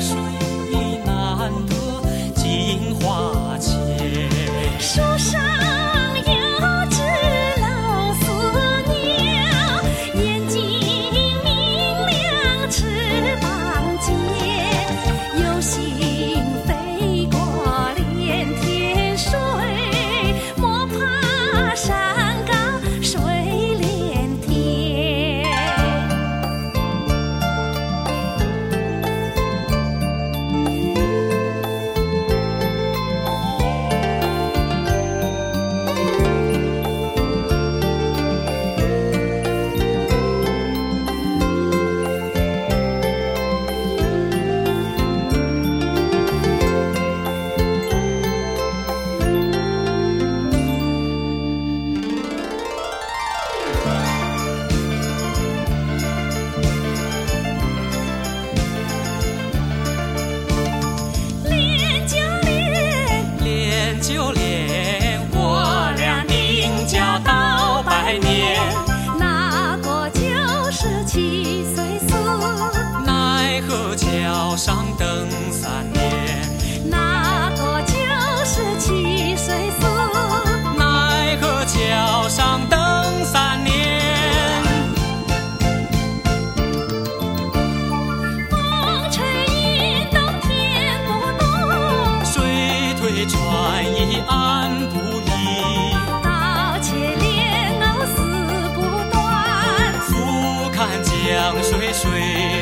水难得金花前。 树上有只老死鸟，眼睛明亮，翅膀尖，有心飞过连天水，莫怕山高水连天。 就连我俩名叫到百年， 那个97岁死， 奈何桥上等3年。 那个97岁死， 奈何桥上等3年。 风吹雨动天不动， 水退船移岸不移， 刀切莲藕丝不断， 俯瞰江水水